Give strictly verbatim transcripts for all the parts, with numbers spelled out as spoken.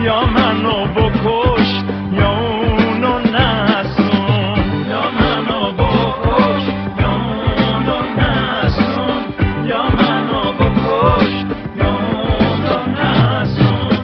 یا منو بکش یا اونو نسون، یا منو بکش یا اونو نسون، یا منو بکش یا اونو نسون.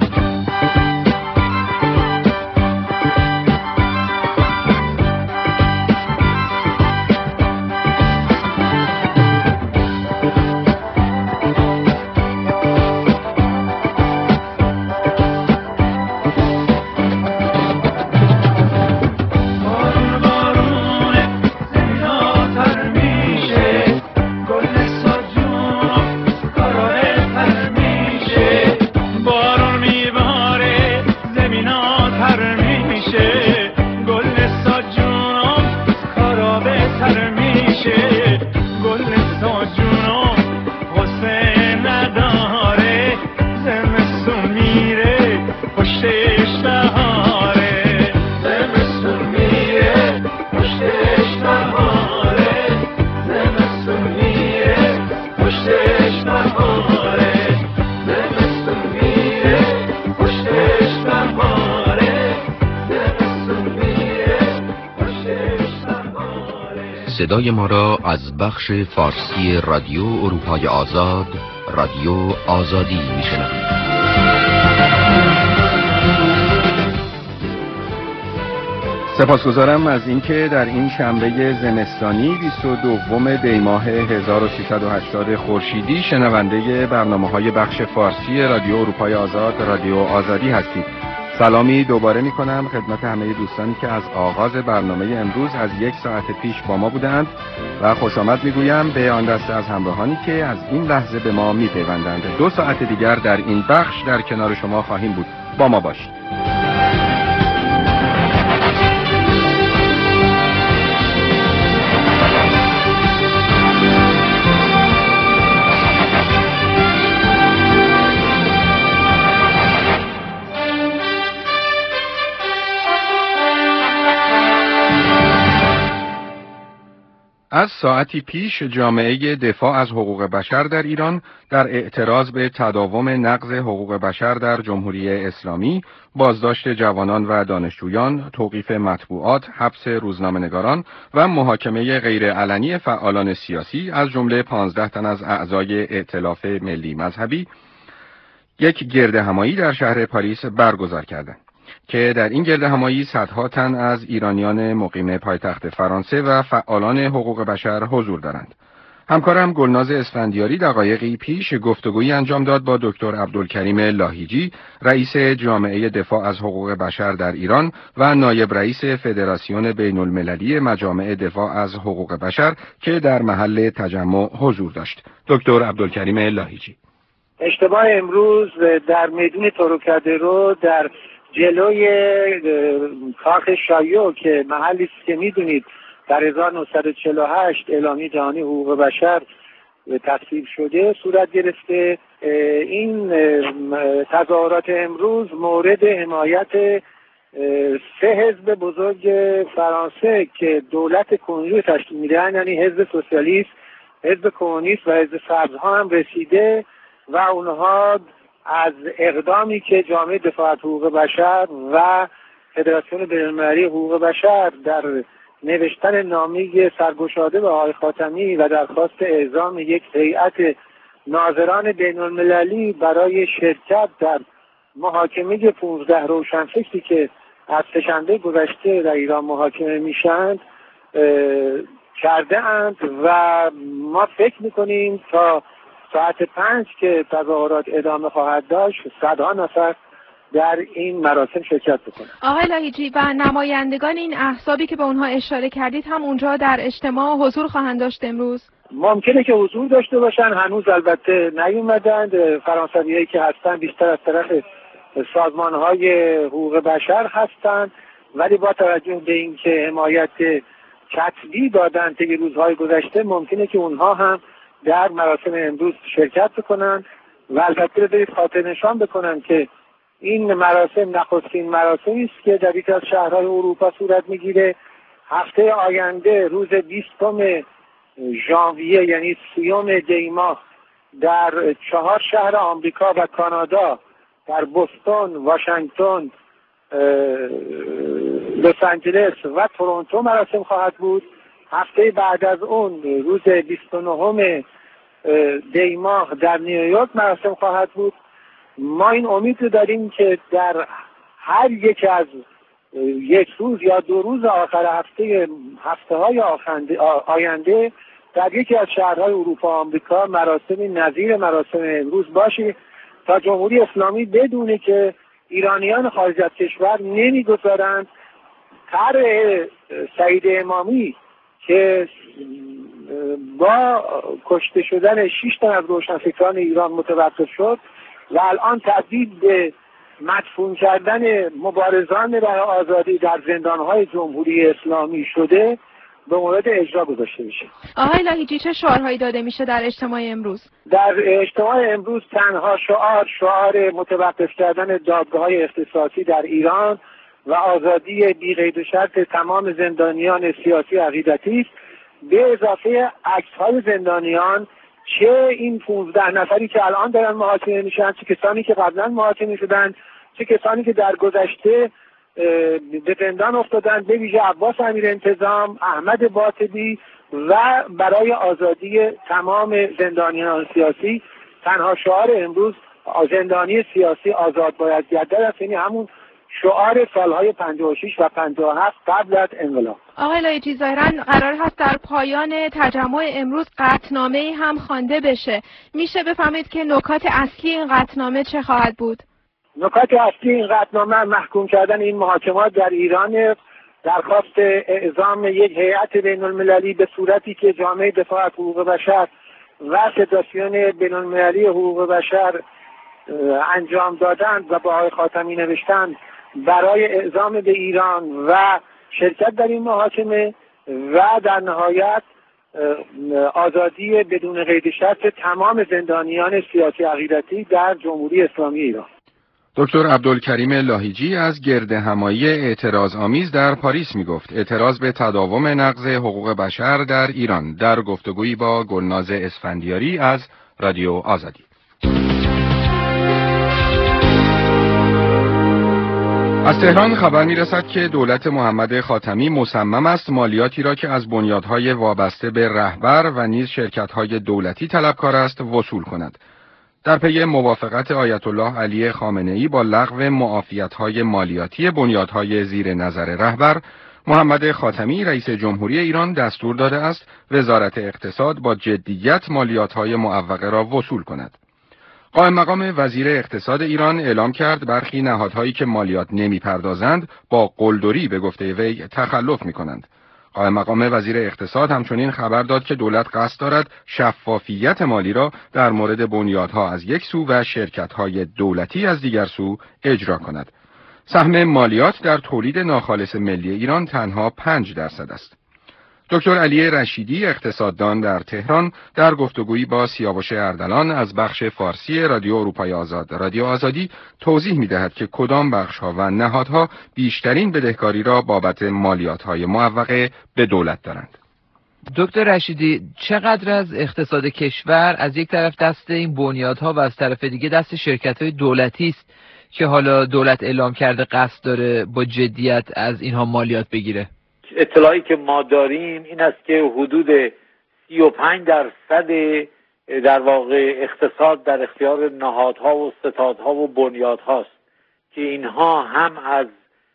صدای ما را از بخش فارسی رادیو اروپای آزاد، رادیو آزادی میشنوید. سپاسگزارم از اینکه در این شنبه زمستانی بیست و دوم دی ماه هزار و سیصد و هشتاد خورشیدی شنونده برنامه‌های بخش فارسی رادیو اروپای آزاد، رادیو آزادی هستید. سلامی دوباره می کنم خدمت همه دوستانی که از آغاز برنامه امروز از یک ساعت پیش با ما بودند و خوش آمد می گویم به آن دسته از همراهانی که از این لحظه به ما می پیوندند. دو ساعت دیگر در این بخش در کنار شما خواهیم بود. با ما باشید. از ساعتی پیش جامعه دفاع از حقوق بشر در ایران در اعتراض به تداوم نقض حقوق بشر در جمهوری اسلامی، بازداشت جوانان و دانشجویان، توقیف مطبوعات، حبس روزنامه‌نگاران و محاکمه غیرعلنی فعالان سیاسی از جمله پانزده تن از اعضای ائتلاف ملی مذهبی یک گردهمایی در شهر پاریس برگزار کردند که در این گردهمایی صدها تن از ایرانیان مقیم پایتخت فرانسه و فعالان حقوق بشر حضور دارند. همکارم گلناز اسفندیاری دقایقی پیش گفتگویی انجام داد با دکتر عبدالکریم لاهیجی، رئیس جامعه دفاع از حقوق بشر در ایران و نایب رئیس فدراسیون بین المللی مجامع دفاع از حقوق بشر که در محل تجمع حضور داشت. دکتر عبدالکریم لاهیجی: اشتباه امروز در میدون توروکادرو در جلوی کاخ شایو که محلی است که میدونید در هزار و نهصد و چهل و هشت اعلامیه جهانی حقوق بشر تصویب شده صورت گرفته. این تظاهرات امروز مورد حمایت سه حزب بزرگ فرانسه که دولت کنونی تشکیل میدن، یعنی حزب سوسیالیست، حزب کمونیست و حزب سبزها هم رسیده و اونها از اقدامی که جامعه دفاع از حقوق بشر و فدراسیون بین‌المللی حقوق بشر در نوشتن نامه سرگشاده به آقای خاتمی و درخواست اعزام یک هیئت ناظران بین‌المللی برای شرکت در محاکمه پانزده روشنفکری که از سه‌شنبه گذشته در ایران محاکمه میشند کرده اند و ما فکر میکنیم تا ساعت پنج که تظاهرات ادامه خواهد داشت صدها نفر در این مراسم شرکت بکنند. آقای لاهیجی، و نمایندگان این احزابی که به اونها اشاره کردید هم اونجا در اجتماع حضور خواهند داشت امروز؟ ممکنه که حضور داشته باشن، هنوز البته نیومدند. فرانسویایی که هستن بیشتر از طرف سازمان‌های حقوق بشر هستند، ولی با توجه به اینکه حمایت کتبی دادن طی روزهای گذشته ممکنه که اونها هم در مراسم امروز شرکت بکنن و البته به خاطر نشان بکنن که این مراسم نخستین مراسمی است که در یکی از شهرهای اروپا صورت میگیره. هفته آینده روز بیستم ژانویه یعنی سیوم دی ماه در چهار شهر آمریکا و کانادا در بوستون، واشنگتن، لس آنجلس و تورنتو مراسم خواهد بود. هفته بعد از اون روز بیست و نهم دی ماه در نیویورک مراسم خواهد بود. ما این امید رو داریم که در هر یک از یک روز یا دو روز آخر هفته هفته های آینده در یکی از شهرهای اروپا و آمریکا مراسم نظیر مراسم امروز باشه تا جمهوری اسلامی بدونه که ایرانیان خارج از کشور نمیگذارند طرح سعید امامی که با کشته شدن شش تن از روشنفکران ایران متوقف شد و الان تبدیل به مدفون کردن مبارزان برای آزادی در زندانهای جمهوری اسلامی شده به مورد اجرا گذاشته میشه. آقای لاهیجی چه شعارهایی داده میشه در اجتماع امروز؟ در اجتماع امروز تنها شعار شعار متوقف کردن دادگاه‌های اختصاصی در ایران و آزادی بی قید و شرط تمام زندانیان سیاسی عقیدتی است، به اضافه عکس‌های زندانیان، چه این پانزده نفری که الان دارن محاکمه میشن، چه کسانی که قبلا محاکمه شدن، چه کسانی که در گذشته به زندان افتادن، به ویژه عباس امیر انتظام، احمد باطبی و برای آزادی تمام زندانیان سیاسی. تنها شعار امروز زندانی سیاسی آزاد باید گردد است، یعنی همون شعار سالهای پنجاه و شش و پنجاه و هفت قبل از انقلاب. آقای لاهیجی ظاهراً قرار هست در پایان تجمع امروز قطعنامه‌ای هم خوانده بشه. میشه بفهمید که نکات اصلی این قطعنامه چه خواهد بود؟ نکات اصلی این قطعنامه محکوم کردن این محاکمات در ایران، درخواست اعزام یک هیئت بین المللی به صورتی که جامعه دفاع از حقوق بشر و فدراسیون بین المللی حقوق بشر انجام دادند و با آقای خاتمی نوشتند برای اعزام به ایران و شرکت در این محاکمه و در نهایت آزادی بدون قید شرط تمام زندانیان سیاسی عقیدتی در جمهوری اسلامی ایران. دکتر عبدالکریم لاهیجی از گردهمایی اعتراض آمیز در پاریس می گفت. اعتراض به تداوم نقض حقوق بشر در ایران، در گفتگویی با گلناز اسفندیاری از رادیو آزادی. از تهران خبر می رسد که دولت محمد خاتمی مصمم است مالیاتی را که از بنیادهای وابسته به رهبر و نیز شرکت‌های دولتی طلبکار است وصول کند. در پی موافقت آیت الله علی خامنه‌ای با لغو معافیت‌های مالیاتی بنیادهای زیر نظر رهبر، محمد خاتمی رئیس جمهوری ایران دستور داده است وزارت اقتصاد با جدیت مالیات‌های معوقه را وصول کند. قائم مقام وزیر اقتصاد ایران اعلام کرد برخی نهادهایی که مالیات نمی‌پردازند با قلدری به گفته وی تخلف می‌کنند. قائم مقام وزیر اقتصاد همچنین خبر داد که دولت قصد دارد شفافیت مالی را در مورد بنیادها از یک سو و شرکت‌های دولتی از دیگر سو اجرا کند. سهم مالیات در تولید ناخالص ملی ایران تنها پنج درصد است. دکتر علی رشیدی اقتصاددان در تهران در گفتگویی با سیاوش اردلان از بخش فارسی رادیو اروپای آزاد رادیو آزادی توضیح می‌دهد که کدام بخش‌ها و نهادها بیشترین بدهکاری را بابت مالیات‌های معوقه به دولت دارند. دکتر رشیدی، چقدر از اقتصاد کشور از یک طرف دست این بنیادها و از طرف دیگه دست شرکت‌های دولتی است که حالا دولت اعلام کرده قصد داره با جدیت از اینها مالیات بگیره؟ اطلاعی که ما داریم این است که حدود سی و پنج درصد در واقع اقتصاد در اختیار نهادها و ستادها و بنیادهاست که اینها هم از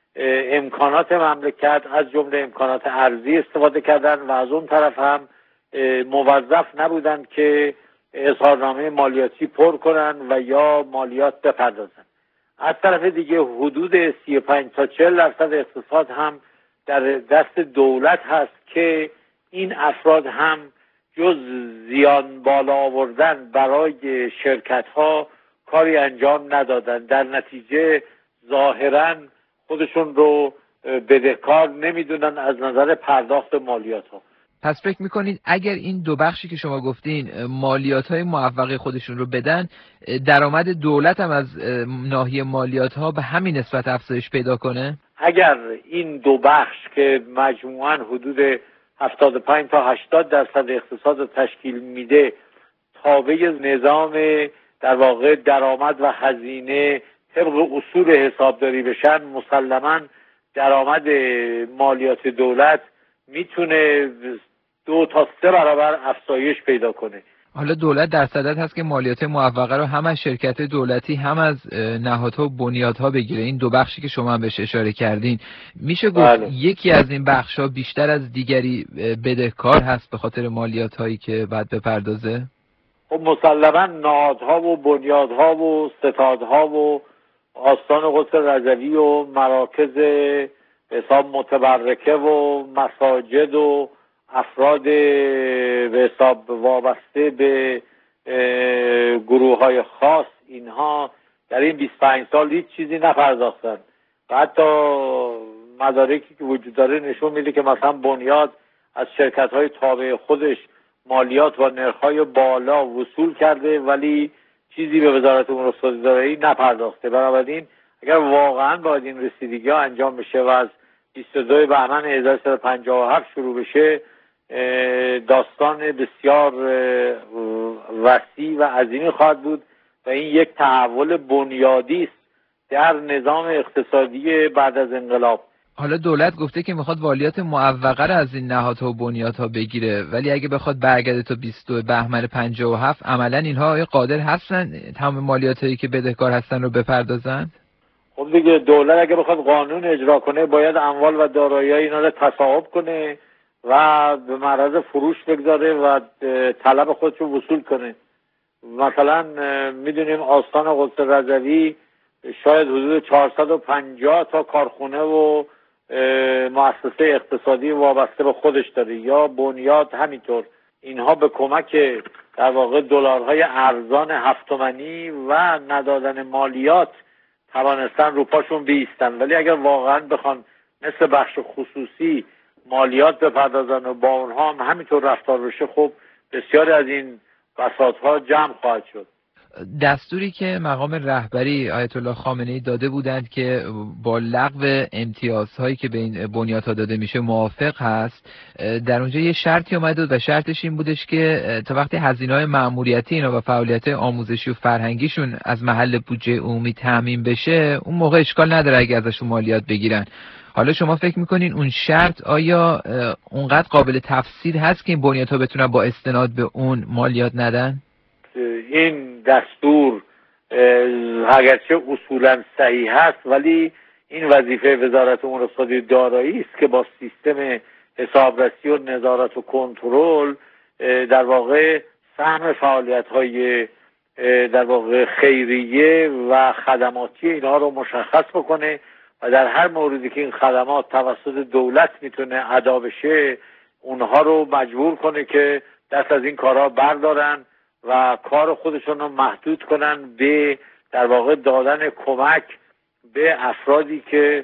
امکانات مملکت از جمله امکانات ارزی استفاده کردن و از اون طرف هم موظف نبودن که اظهارنامه مالیاتی پر کنن و یا مالیات بپردازن. از طرف دیگه حدود سی و پنج تا چهل درصد اقتصاد هم در دست دولت هست که این افراد هم جز زیان بالا آوردن برای شرکت ها کاری انجام ندادن، در نتیجه ظاهراً خودشون رو بدهکار نمیدونن از نظر پرداخت مالیات ها. پس فکر میکنید اگر این دو بخشی که شما گفتین مالیات های معوقه خودشون رو بدن، درآمد دولت هم از ناحیه مالیات ها به همین نسبت افزایش پیدا کنه؟ اگر این دو بخش که مجموعاً حدود هفتاد و پنج تا هشتاد درصد اقتصاد رو تشکیل میده تابع نظام در واقع درآمد و هزینه طبق اصول حسابداری بشن، مسلماً درآمد مالیات دولت میتونه دو تا سه برابر افزایش پیدا کنه. حالا دولت در صدد هست که مالیات معوقه رو هم از شرکت دولتی هم از نهادها و بنیادها بگیره. این دو بخشی که شما هم بهش اشاره کردین، میشه گفت بله. یکی از این بخش‌ها بیشتر از دیگری بدهکار هست به خاطر مالیات هایی که باید بپردازه؟ خب مسلماً نهادها و بنیادها و ستادها و آستان قدس رضوی و مراکز حساب متبرکه و مساجد و افراد به حساب وابسته به گروه های خاص، اینها در این بیست و پنج سال هیچ چیزی نپرداختن و حتی مدارکی که وجود داره نشون میده که مثلا بنیاد از شرکت های تابع خودش مالیات و نرخ‌های بالا وصول کرده ولی چیزی به وزارت امور اقتصادی دارایی نپرداخته. بنابراین اگر واقعا باید این رسیدگی ها انجام بشه و از بیست و دو بهمن هزار و سیصد و پنجاه و هفت شروع بشه، داستان بسیار وسیع و عظیمی خواهد بود و این یک تحول بنیادی است در نظام اقتصادی بعد از انقلاب. حالا دولت گفته که میخواد مالیات معوقه رو از این نهادها و بنیادها بگیره، ولی اگه بخواد برگرده تا بیست و دو بهمن پنجاه و هفت، عملا اینها قادر هستن تمام مالیاتی که بدهکار هستن رو بپردازند؟ خب دیگه دولت اگه بخواد قانون اجرا کنه باید اموال و دارایی‌های اینا رو تصاحب کنه و به معرض فروش بگذاره و طلب خودش رو وصول کنه. مثلا میدونیم آستان قدس رضوی شاید حدود چهارصد و پنجاه تا کارخونه و مؤسسه اقتصادی وابسته به خودش داره، یا بنیاد همینطور. اینها به کمک در واقع دلارهای ارزان هفت تومانی و ندادن مالیات توانستن رو پاشون بیستن، ولی اگر واقعا بخوان مثل بخش خصوصی مالیات بپردازن و با اونها هم همینطور رفتار بشه، خب بسیاری از این بساطها جمع خواهد شد. دستوری که مقام رهبری آیت الله خامنه‌ای داده بودند که با لغو امتیازهایی که به این بنیادها داده میشه موافق هست، در اونجا یه شرطی اومده بود و شرطش این بودش که تا وقتی هزینه‌های مأموریتی اینا و فعالیت آموزشی و فرهنگیشون از محل بودجه عمومی تامین بشه، اون موقع اشکال نداره اگه ازشون مالیات بگیرن. حالا شما فکر میکنین اون شرط آیا اونقدر قابل تفسیر هست که این بنیادها بتونن با استناد به اون مالیات ندن؟ این دستور اگرچه اصولا صحیح هست ولی این وظیفه وزارت امور اقتصادی دارایی است که با سیستم حسابرسی و نظارت و کنترل در واقع سهم فعالیت‌های در واقع خیریه و خدماتی اینها رو مشخص بکنه و در هر موردی که این خدمات توسط دولت میتونه ادا بشه اونها رو مجبور کنه که دست از این کارها بردارن و کار خودشون رو محدود کنن به در واقع دادن کمک به افرادی که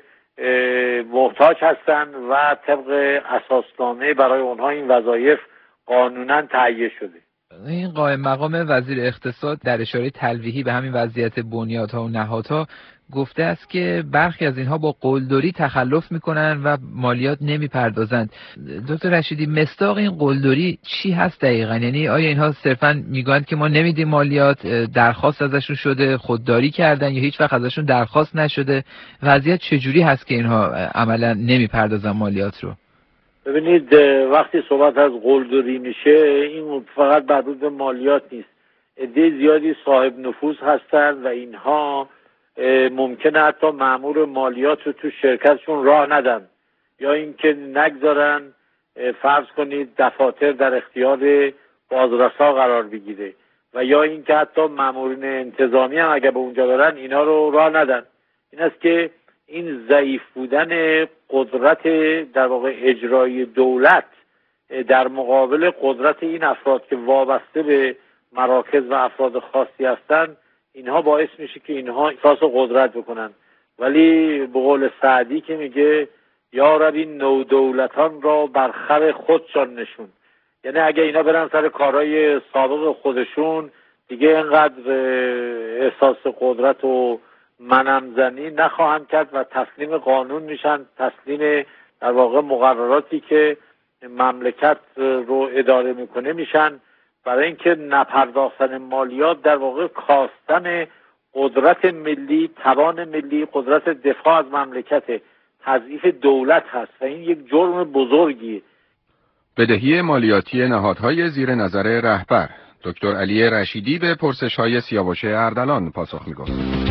محتاج هستن و طبق اساسنامه برای اونها این وظایف قانونا تهیه شده. این قائم مقام وزیر اقتصاد در اشاره تلویحی به همین وضعیت بنیادها و نهادها گفته است که برخی از اینها با قلدری تخلف میکنن و مالیات نمیپردازند. دکتر رشیدی، مصداق این قلدری چی هست دقیقاً؟ یعنی آیا اینها صرفاً میگن که ما نمیدیم مالیات، درخواست ازشون شده، خودداری کردن، یا هیچ وقت ازشون درخواست نشده؟ وضعیت چجوری هست که اینها عملاً نمیپردازن مالیات رو؟ ببینید وقتی صحبت از قلدری میشه این فقط مربوط به مالیات نیست. عده زیادی صاحب نفوذ هستند و اینها ممکنه حتی مأمور مالیات رو تو شرکتشون راه ندن یا اینکه نگذارن فرض کنید دفاتر در اختیار بازرسا قرار بگیره و یا اینکه حتی مأمورین انتظامی هم اگه به اونجا برن اینا رو راه ندن. این است که این ضعیف بودن قدرت در واقع اجرایی دولت در مقابل قدرت این افراد که وابسته به مراکز و افراد خاصی هستند، اینها باعث میشه که اینها احساس قدرت بکنن. ولی به قول سعدی که میگه یا رب این نو دولتان را بر خر خودشان نشون، یعنی اگه اینا برن سر کارهای سابق خودشون دیگه اینقدر احساس قدرت و منمزنی نخواهند کرد و تسلیم قانون میشن، تسلیم در واقع مقرراتی که مملکت رو اداره میکنه میشن، برای اینکه نپرداختن مالیات در واقع کاستن قدرت ملی، توان ملی، قدرت دفاع از مملکت، تضعیف دولت هست و این یک جرم بزرگیه. بدهی مالیاتی نهادهای زیر نظر رهبر. دکتر علی رشیدی به پرسش‌های سیاوش اردلان پاسخ می‌گفت.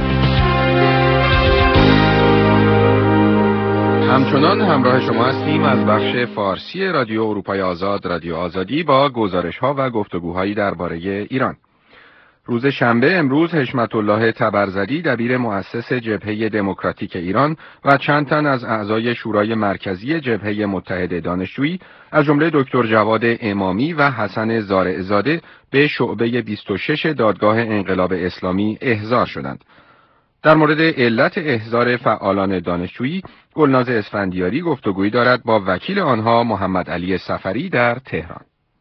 همچنان همراه شما هستیم از بخش فارسی رادیو اروپای آزاد، رادیو آزادی، با گزارش‌ها و گفتگوهایی درباره ایران. روز شنبه امروز حشمت الله طبرزدی دبیر مؤسس جبهه دموکراتیک ایران و چند تن از اعضای شورای مرکزی جبهه متحد دانشجویی از جمله دکتر جواد امامی و حسن زارعزاده به شعبه بیست و شش دادگاه انقلاب اسلامی احضار شدند. در مورد علت احضار فعالان دانشجویی، گلناز اسفندیاری گفتگویی دارد با وکیل آنها محمد علی صفری در تهران.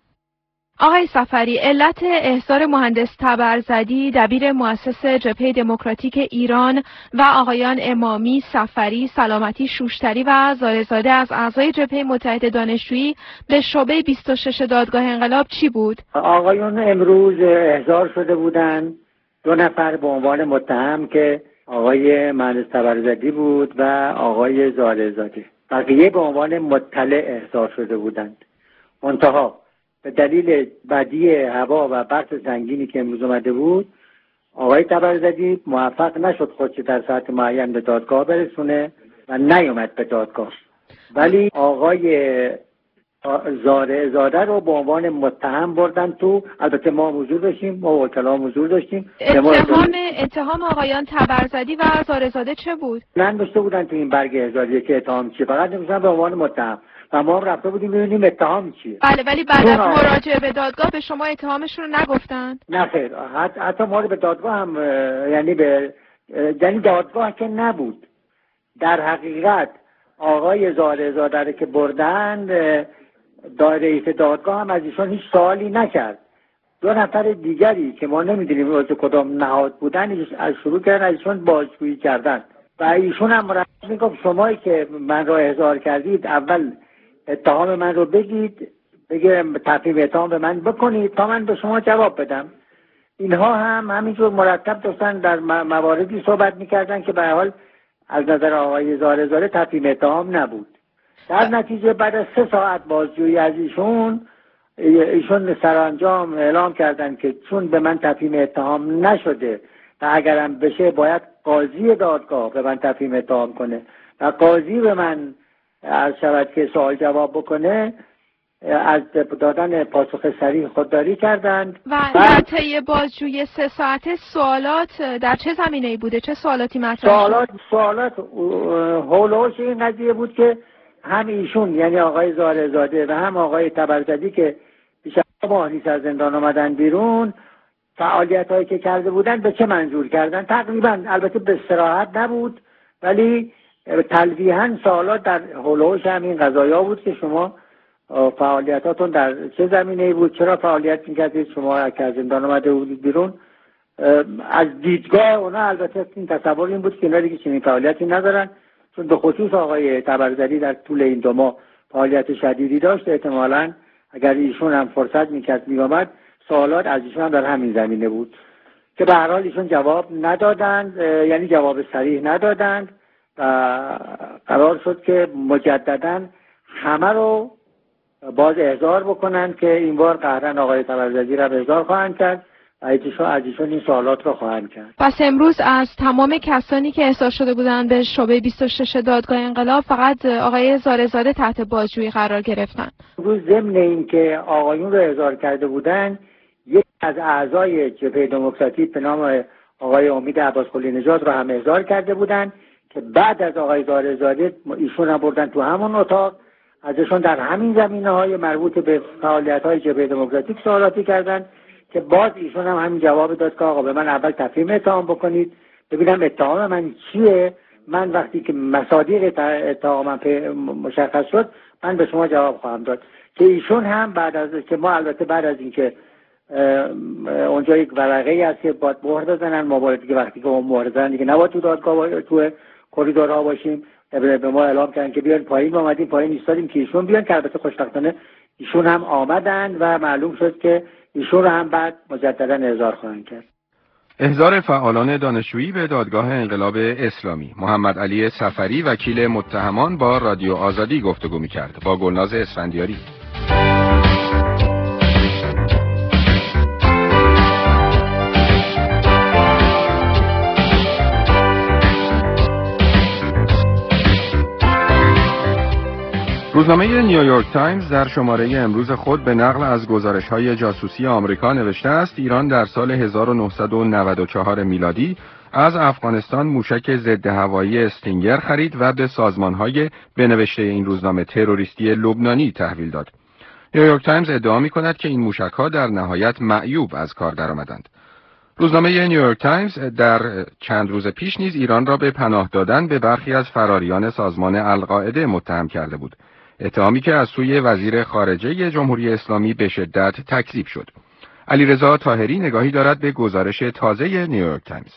آقای صفری، علت احضار مهندس طبرزدی دبیر مؤسس جبهه دموکراتیک ایران و آقایان امامی، صفری، سلامتی، شوشتری و زارعزاده از اعضای جبهه متحد دانشجویی به شعبه بیست و شش دادگاه انقلاب چی بود؟ آقایان امروز احضار شده بودند، دو نفر به عنوان متهم که آقای مهندس طبرزدی بود و آقای زارعزاده. بقیه به عنوان مطلع احضار شده بودند. منتها به دلیل بدی هوا و برف سنگینی که امروز اومده بود، آقای طبرزدی موفق نشد خودش در ساعت معین به دادگاه برسونه و نیومد به دادگاه. ولی آقای زارعزاده رو به عنوان متهم بردن تو. البته ما حضور داشتیم، ما وکلا حضور داشتیم. اتهام اتهام آقایان طبرزدی و زارعزاده چه بود؟ من داشته بودن تو این برگ احضاریه که اتهام چیه، فقط نمی‌شدن به عنوان متهم و ما هم رفته بودیم ببینیم اتهام چیه. بله، ولی بعد از مراجعه به دادگاه به شما اتهامشون رو نگفتن؟ نه خیر، حتی ما رو به دادگاه هم یعنی به یعنی دادگاه که نبود. در حقیقت آقای زارعزاده که بردن، رئیس دادگاه هم از ایشون هیچ سوالی نکرد. دو نفر دیگری که ما نمیدونیم از کدام نهاد بودن از شروع کردن از ایشون بازجویی کردن و ایشون هم مرتب میگفت شمایی که من رو احضار کردید اول اتهام من رو بگید، بگه تفهیم اتهام به من بکنید تا من به شما جواب بدم. اینها هم همینجور مرتب داشتن در مواردی صحبت میکردن که به هر حال از نظر آقای زارعزاده تفهیم اتهام نبود. در نتیجه بعد از سه ساعت بازجویی از ایشون ایشون سرانجام اعلام کردن که چون به من تفهیم اتهام نشده و اگرم بشه باید قاضی دادگاه به من تفهیم اتهام کنه و قاضی به من از شود که سوال جواب بکنه، از دادن پاسخ صریح خودداری کردند. و در طی بازجویی سه ساعته سوالات در چه زمینه‌ای بوده؟ چه سوالاتی مطرح شد؟ سوالات سوالات هولوش این قضیه بود که هم ایشون یعنی آقای زارعزاده و هم آقای طبرزدی که بیش از ماه نیست از زندان آمدن بیرون، فعالیت هایی که کرده بودن به چه منظور کردن تقریبا، البته به صراحت نبود ولی تلویحاً سوالات در هولوش همین قضایا بود که شما فعالیتاتون در چه زمینه‌ای بود، چرا فعالیت می‌کردید، شما که از زندان آمده بودید بیرون. از دیدگاه اونا البته این تصور این بود که اینا دیگه چنین فعالیتی ندارن، چون به خصوص آقای طبرزدی در طول این دو ماه فعالیت شدیدی داشت. احتمالاً اگر ایشون هم فرصت می‌کرد می‌آمد سوالات از ایشون هم در همین زمینه بود که به هر حال ایشون جواب ندادند، یعنی جواب صریح ندادند و قرار شد که مجدداً همه رو باز احضار بکنن که این بار قهرن آقای طبرزدی را احضار خواهند کرد و از ایشون این سوالات رو خواهند کرد. پس امروز از تمام کسانی که احضار شده بودند به شعبه بیست و شش دادگاه انقلاب فقط آقای زارعزاده تحت بازجویی قرار گرفتن. امروز ضمن این که آقایون رو احضار کرده بودند، یک از اعضای جبهه دموکراتیک به نام آقای امید عباسقلی نژاد رو هم احضار کرده بودند که بعد از آقای زارعزاده ایشون هم بردن تو همون اتاق، ازشون در همین زمینه‌های مربوط به فعالیت‌های جبهه دموکراتیک سوالاتی کردند که باز ایشون هم همین جواب داد که آقا به من اول تفهیم اتهام بکنید ببینم اتهام من چیه، من وقتی که مصادیق اتهامم مشخص شد من به شما جواب خواهم داد. که ایشون هم بعد از که ما البته بعد از اینکه اونجا یک ورقه‌ای هست که باید مهر بزنن، ما باید دیگه وقتی که اون مهر بزنن دیگه نباید تو دادگاه تو کریدورها باشیم، به ما اعلام کردن که بیان پایین. ما اومدیم پایین ایستادیم که ایشون بیان، که البته خوشبختانه ایشون هم آمدن و معلوم شد که ایشون رو هم بعد مجددا احضار خواهند کرد. احضار فعالان دانشجویی به دادگاه انقلاب اسلامی. محمد علی صفری وکیل متهمان با رادیو آزادی گفتگو می‌کرد با گلناز اسفندیاری. روزنامه نیویورک تایمز در شماره امروز خود به نقل از گزارش‌های جاسوسی آمریکا نوشته است ایران در سال هزار و نهصد و نود و چهار میلادی از افغانستان موشک ضد هوایی استینگر خرید و به سازمان‌های به نوشته این روزنامه تروریستی لبنانی تحویل داد. نیویورک تایمز ادعا می‌کند که این موشک‌ها در نهایت معیوب از کار درآمدند. روزنامه نیویورک تایمز در چند روز پیش نیز ایران را به پناه دادن به برخی از فراریان سازمان القاعده متهم کرده بود. اتهامی که از سوی وزیر خارجه جمهوری اسلامی به شدت تکذیب شد. علیرضا طاهری نگاهی دارد به گزارش تازه نیویورک تایمز.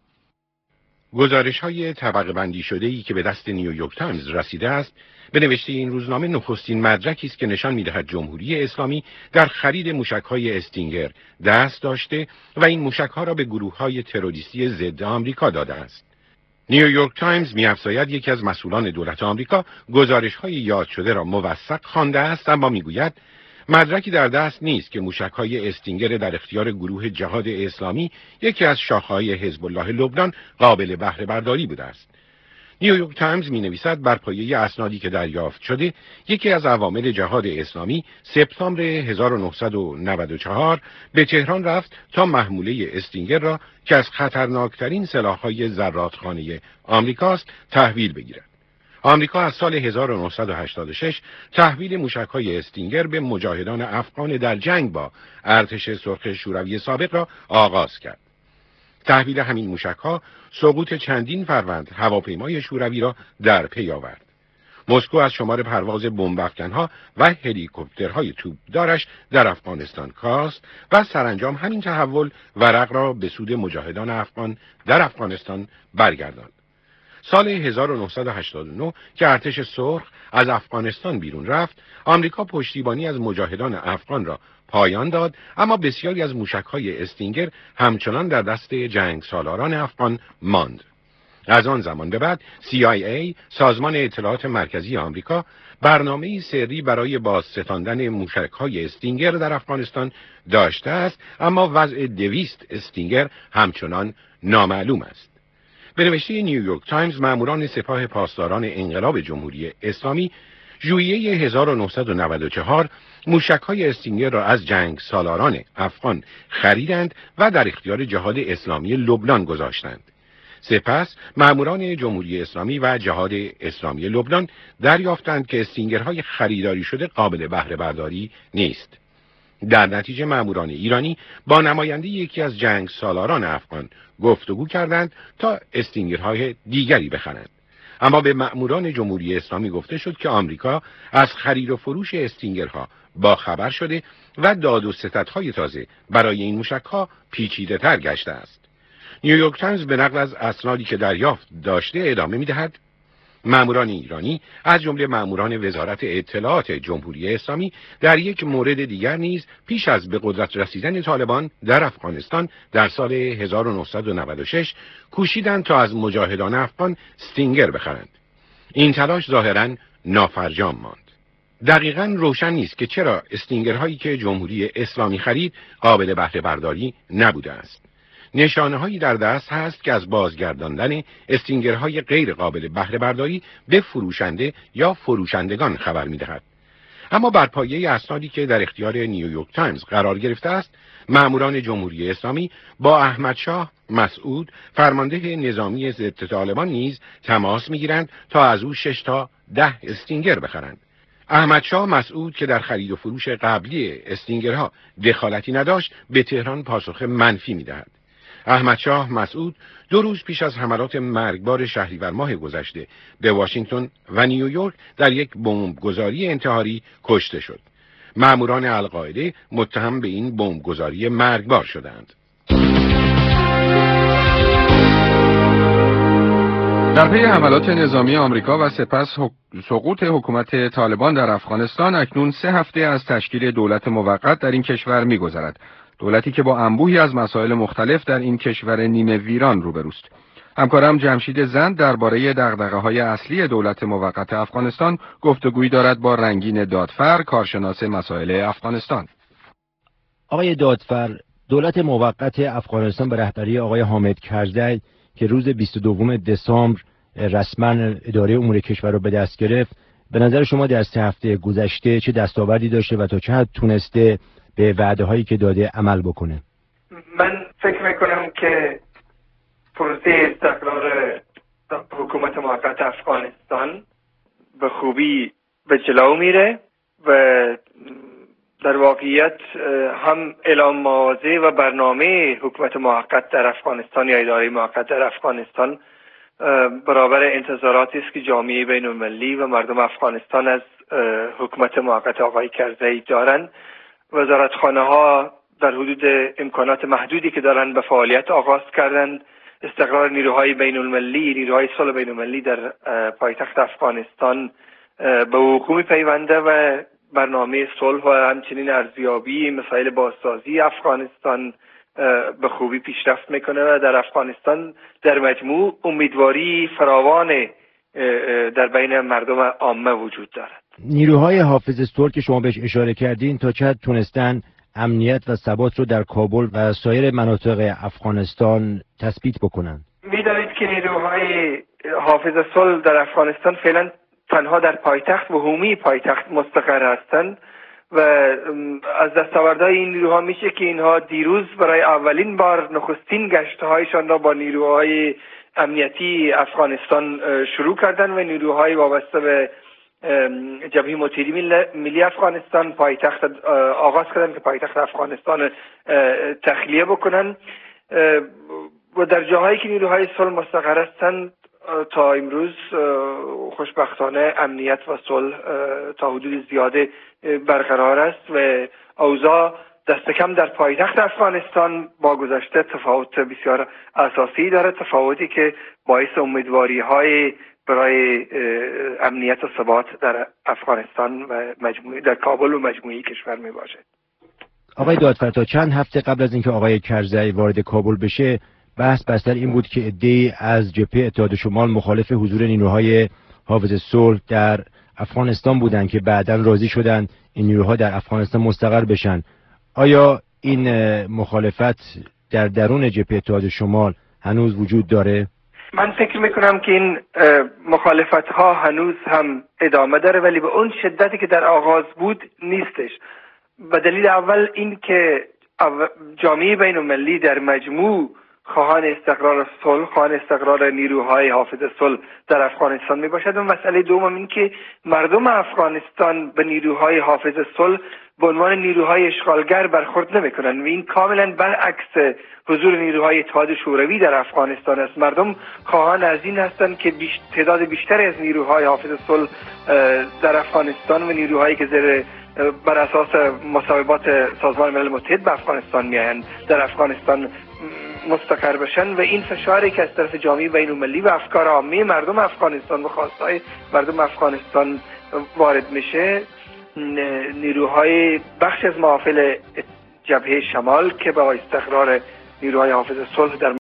گزارش‌های طبقه بندی شده‌ای که به دست نیویورک تایمز رسیده است، به نوشته این روزنامه نخستین مدرکی است که نشان می‌دهد جمهوری اسلامی در خرید موشک‌های استینگر دست داشته و این موشک‌ها را به گروه‌های تروریستی ضد آمریکا داده است. نیویورک تایمز می‌افزاید یکی از مسئولان دولت آمریکا گزارش‌های یاد شده را موثق خوانده است، اما می‌گوید مدرکی در دست نیست که موشک‌های استینگر در اختیار گروه جهاد اسلامی، یکی از شاخه‌های حزب الله لبنان، قابل بهره برداری بوده است. نیویورک تایمز می‌نویسد بر پایه اسنادی که دریافت شده، یکی از عوامل جهاد اسلامی سپتامبر هزار و نهصد و نود و چهار به تهران رفت تا محموله استینگر را که از خطرناکترین سلاح‌های زرادخانه آمریکاست تحویل بگیرد. آمریکا از سال هزار و نهصد و هشتاد و شش تحویل موشک‌های استینگر به مجاهدان افغان در جنگ با ارتش سرخ شوروی سابق را آغاز کرد. تحویل همین موشک‌ها سقوط چندین فروند هواپیمای شوروی را در پی آورد. مسکو از شمار پرواز بمب‌افکن‌ها و هلیکوپترهای توپدارش در افغانستان کاست و سرانجام همین تحول ورق را به سود مجاهدان افغان در افغانستان برگرداند. سال هزار و نهصد و هشتاد و نه که ارتش سرخ از افغانستان بیرون رفت، آمریکا پشتیبانی از مجاهدان افغان را پایان داد، اما بسیاری از موشک‌های استینگر همچنان در دست جنگ سالاران افغان ماند. از آن زمان به بعد سی آی ای، سازمان اطلاعات مرکزی آمریکا، برنامه‌ای سری برای بازستاندن موشک‌های استینگر در افغانستان داشته است، اما وضع دویست استینگر همچنان نامعلوم است. به نوشته نیویورک تایمز، ماموران سپاه پاسداران انقلاب جمهوری اسلامی ژوئیه هزار و نهصد و نود و چهار موشک‌های استینگر را از جنگ سالاران افغان خریدند و در اختیار جهاد اسلامی لبنان گذاشتند. سپس ماموران جمهوری اسلامی و جهاد اسلامی لبنان دریافتند که استینگرهای خریداری شده قابل بهره برداری نیست. در نتیجه ماموران ایرانی با نماینده یکی از جنگ سالاران افغان گفتگو کردند تا استینگرهای دیگری بخرند. اما به ماموران جمهوری اسلامی گفته شد که آمریکا از خرید و فروش استینگرها با خبر شده و داد و ستدهای تازه برای این موشک‌ها پیچیده‌تر گشته است. نیویورک تایمز به نقل از اسنادی که دریافت داشته ادامه می‌دهد ماموران ایرانی از جمله ماموران وزارت اطلاعات جمهوری اسلامی در یک مورد دیگر نیز پیش از به قدرت رسیدن طالبان در افغانستان در سال هزار و نهصد و نود و شش کوشیدند تا از مجاهدان افغان استینگر بخرند. این تلاش ظاهراً نافرجام ماند. دقیقاً روشن نیست که چرا استینگرهایی که جمهوری اسلامی خرید قابل بهره برداری نبوده است. نشانه هایی در دست هست که از بازگرداندن استینگرهای غیر قابل بهره برداری به فروشنده یا فروشندگان خبر می دهد. اما بر پایه اسنادی که در اختیار نیویورک تایمز قرار گرفته است، ماموران جمهوری اسلامی با احمد شاه مسعود، فرمانده نظامی ضد طالبان نیز تماس می گیرند تا از او شش تا ده استینگر بخرند. احمد شاه مسعود که در خرید و فروش قبلی استینگرها دخالتی نداشت، به تهران پاسخ منفی می دهد. احمد شاه مسعود دو روز پیش از حملات مرگبار شهریور ماه گذشته به واشنگتن و نیویورک در یک بمبگذاری انتحاری کشته شد. ماموران القاعده متهم به این بمبگذاری مرگبار شدند. در پی حملات نظامی آمریکا و سپس سقوط حکومت طالبان در افغانستان اکنون سه هفته از تشکیل دولت موقت در این کشور می‌گذرد. دولتی که با انبوهی از مسائل مختلف در این کشور نیمه ویران روبروست. همکارم جمشید زند درباره دغدغه‌های اصلی دولت موقت افغانستان گفتگویی دارد با رنگین دادفر، کارشناس مسائل افغانستان. آقای دادفر، دولت موقت افغانستان به رهبری آقای حامد کرزی که روز بیست و دوم دسامبر رسما اداره امور کشور را به دست گرفت، به نظر شما در سه هفته گذشته چه دستاوردی داشته و تا چه حد تونسته به وعده هایی که داده عمل بکنه؟ من فکر میکنم که پروسه استقرار حکومت موقت افغانستان به خوبی به جلو میره و در واقعیت هم اعلام مواضع و برنامه حکومت موقت در افغانستان یا اداره موقت در افغانستان برابر انتظاراتی است که جامعه بین المللی و مردم افغانستان از حکومت موقت آقای کرزی دارند. وزارتخانه ها در حدود امکانات محدودی که دارند به فعالیت آغاز کردند. استقرار نیروهای بین المللی، نیروهای صلح بین المللی در پایتخت افغانستان به وقوع پیونده و برنامه صلح و همچنین ارزیابی مسائل بازسازی افغانستان به خوبی پیشرفت میکنه و در افغانستان در مجموع امیدواری فراوان در بین مردم عامه وجود دارد. نیروهای حافظ صلح که شما بهش اشاره کردین تا چه حد تونستن امنیت و ثبات رو در کابل و سایر مناطق افغانستان تثبیت بکنن؟ میدانید که نیروهای حافظ صلح در افغانستان فعلا تنها در پایتخت و حومه پایتخت مستقر هستند و از دستاوردهای این نیروها میشه که اینها دیروز برای اولین بار نخستین گشتهایشان را با نیروهای امنیتی افغانستان شروع کردن و نیروهای وابسته به جبهه متحده ملی افغانستان پایتخت آغاز کردن که پایتخت افغانستان تخلیه بکنن و در جاهایی که نیروهای صلح مستقر هستند تا امروز خوشبختانه امنیت و صلح تا حدود زیاده برقرار است و اوضاع دست کم در پایتخت افغانستان با گذشته تفاوت بسیار اساسی داره، تفاوتی که باعث امیدواری های برای امنیت و ثبات در افغانستان و مجموعی در کابل و مجموعی کشور می باشد. آقای دادفر، تا چند هفته قبل از اینکه آقای کرزی وارد کابل بشه بحث بستر این بود که عده‌ای از جبهه اتحاد شمال مخالف حضور نیروهای حافظ صلح در افغانستان بودند که بعداً راضی شدند این نیروها در افغانستان مستقر بشن. آیا این مخالفت در درون جبهه اتحاد شمال هنوز وجود داره؟ من فکر میکنم که این مخالفت ها هنوز هم ادامه داره ولی به اون شدتی که در آغاز بود نیستش. به دلیل اول این که جامعه بین المللی در مجموع خواهان استقرار صلح، خواهان استقرار نیروهای حافظ صلح در افغانستان می باشد و مسئله دوم این که مردم افغانستان به نیروهای حافظ صلح به عنوان نیروهای اشغالگر برخورد نمی کنند و این کاملا برعکس حضور نیروهای اتحاد شوروی در افغانستان است. مردم خواهان از این هستند که بیش... تعداد بیشتری از نیروهای حافظ صلح در افغانستان و نیروهایی که زیر بر اساس مصوبات سازمان ملل متحد به افغانستان میآیند در افغانستان مستقر بشن و این فشاری که از طرف جامعه بین المللی و افکار عامه مردم افغانستان و خواستهای مردم افغانستان وارد میشه، نیروهای بخش از محافل جبهه شمال که با استقرار نیروهای حافظ صلح در